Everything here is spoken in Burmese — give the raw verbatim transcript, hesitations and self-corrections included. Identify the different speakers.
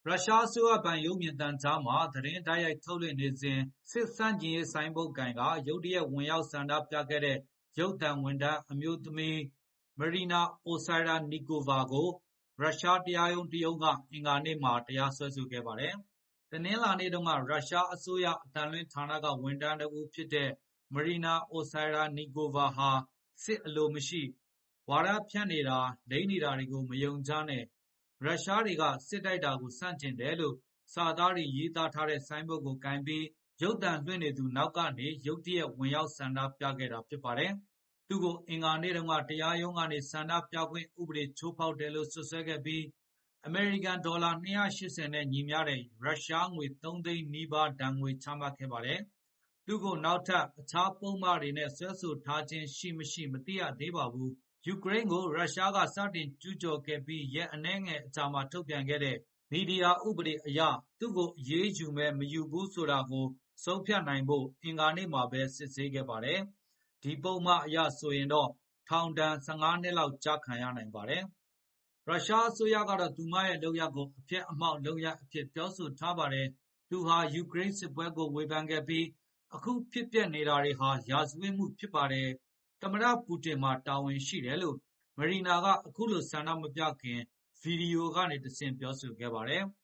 Speaker 1: ရုရှားအစိုးရပိုင်ရုပ်မြင်သံကြားမှာသတင်းတိုက်ရိုက်ထုတ်လွှင့်နေစဉ်စစ်ဆန့်ကျင်ရေးဆိုင်းဘုတ်ကိုင်ကရုတ်တရက်ဝင်ရောက်ဆန္ဒပြခဲ့တဲ့ရုပ်သံဝန်ထမ်းအမျိုးသမီး Marina Osayrennikova ကိုရုရှားတရားရုံးတရုံးကအင်္ဂါနေ့မှာတရားစွဲဆိုခဲ့ပါတယ်။တနင်္လာနေ့တုန်းကရုရှားအစိုးရအသံလွှင့်ဌာနကဝန်ထမ်းတဦးဖြစ်တဲ့ Marina Osayrennikova ဟာစစ်အလိုမရှိဝါဒဖြန့်နေတာလိမ်နေတာတွေကိုမယုံကြနဲ့ရုရှားတွေကစစ်တိုက်တာကိုဆန့်ကျင်တယ်လို့စာသားတွေရေးသားထားတဲ့ဆိုင်းဘုတ်ကိုကင်ပြီးရုပ်သံလွှင့်နေသူနောက်ကနေရုတ်တရက်ဝင်ရောက်ဆန္ဒပြခဲ့တာဖြစ်ပါတယ်။သူ့ကိုအင်္ဂါနေ့တုန်းကတရားရုံးကနေဆန္ဒပြခွင့်ဥပဒေချိုးဖောက်တယ်လို့စွပ်စွဲခဲ့ပြီးအမေရိကန်ဒေါ်လာနှစ်ရာရှစ်ဆယ်နဲ့ညီမျှတဲ့ရုရှားငွေသုံးသိန်းနီးပါးဒဏ်ငွေချမှတ်ခဲ့ပါတယ်။သူ့ကိုနောက်ထပ်အခြားပုဒ်မတွေနဲ့စွဲဆိုထားခြင်းရှိမရှိမသိရသေးပါဘူး။ယူကရိန်းကိုရုရှားကစတင်ကျူးကျော်ခဲ့ပြီးရက်အနည်းငယ်အကြာမှာထုတ်ပြန်ခဲ့တဲ့မီဒီယာဥပဒေအရသူ့ကိုအရေးယူမယ်မယူဘူးဆိုတာကိုဆုံးဖြတ်နိုင်ဖို့အင်္ဂါနေ့မှာပဲစစ်ဆေးခဲ့ပါတယ်။ဒီပုဒ်မအရဆိုရင်တော့ထောင်ဒဏ်ဆယ်ငါးနှစ်လောက်ကျခံရနိုင်ပါတယ်။ရုရှားအစိုးရကတော့သူမရဲ့လုပ်ရပ်ကိုအဖျက်အမှောင့်လုပ်ရပ်အဖြစ်ပြောဆိုထားပါတယ်။သူဟာယူကရိန်းစစ်ပွဲကိုဝေဖန်ခဲ့ပြီးအခုဖြစ်ပျက်နေတာတွေဟာရာဇဝတ်မှုဖြစ်ပါတယ်။သမ္မတပူတင်မှာတာဝန်ရှိတယ်လို့မရီနာကအခုလိုဆန္ဒမပြခင်ဗီဒီယိုကနေတဆင့်ပြောဆိုခဲ့ပါတယ်။